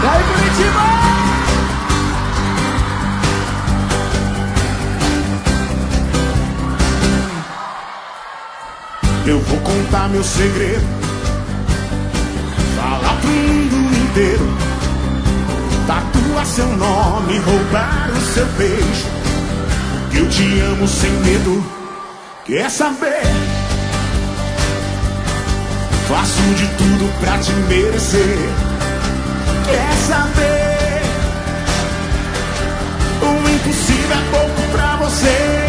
E aí, Curitiba! Eu vou contar meu segredo, falar pro mundo inteiro, tatuar seu nome, roubar o seu beijo. Que eu te amo sem medo, quer saber? Faço de tudo pra te merecer, quer saber? O impossível é pouco pra você.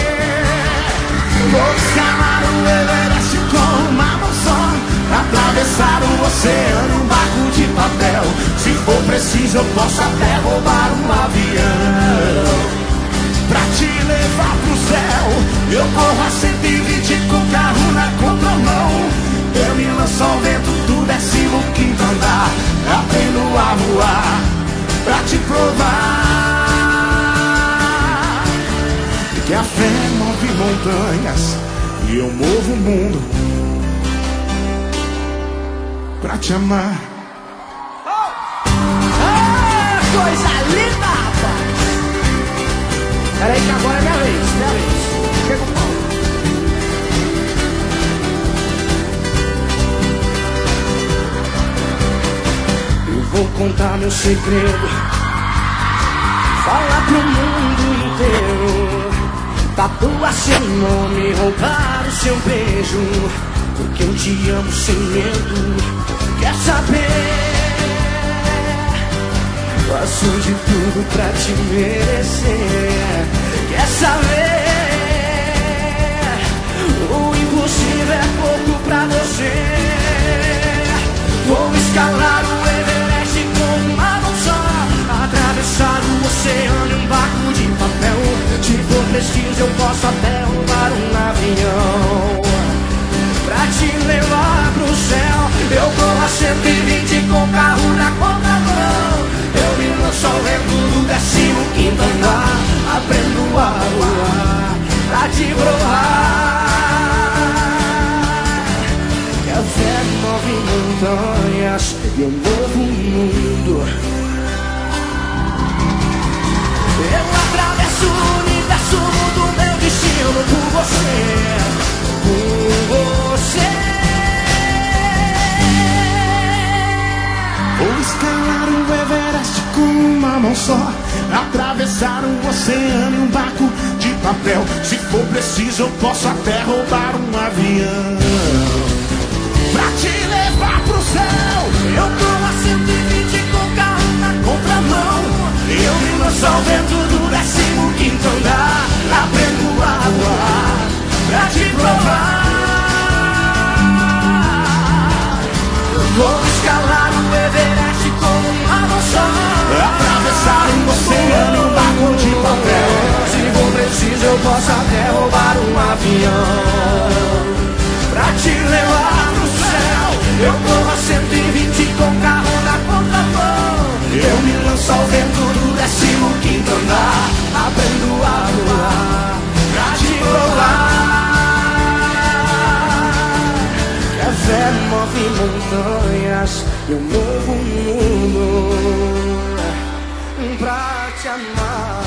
Vou escalar o Everest com uma mão só, atravessar o oceano, um barco de papel. Se for preciso eu posso até roubar um avião pra te levar pro céu. Eu corro a 120 com o carro na contramão. Eu me lanço ao vento do 15º andar, aprendo a voar pra te provar que a fé move montanhas e eu movo o mundo pra te amar. Ah, coisa linda, rapaz! Peraí que agora é minha vez, minha vez. Chega o pau. Eu vou contar meu segredo, falar pro mundo inteiro, tatuar seu nome, roubar o seu beijo. Porque eu te amo sem medo, quer saber? Faço de tudo pra te merecer, quer saber? O impossível é pouco pra você. Vou escalar o Everest com uma mão só, atravessar o oceano em um barco de papel. Se for preciso eu posso até roubar um avião pra te levar pro céu. Eu corro a 120 com o carro na contramão. Eu me lanço ao vento do 15º andar, aprendo a voar pra te provar que a fé move montanhas e eu movo o mundo. Eu atravesso o universo, mudo meu destino por você, por você. Vou escalar o Everest com uma mão só, atravessar o oceano em um barco de papel. Se for preciso eu posso até roubar um avião pra te levar pro céu. Eu corro a 120 com o carro na contramão. Eu me lanço ao vento do 15º andar, aprendo a voar pra te provar. Vou escalar o Everest com uma mão só, atravessar o oceano em um barco de papel. Se for preciso eu posso até roubar um avião pra te levar pro céu. Eu corro a 120 com o carro na contramão. Eu me lanço ao vento do 15º andar, aprendo a voar pra te provar que a fé move montanhas, eu movo o mundo pra te amar.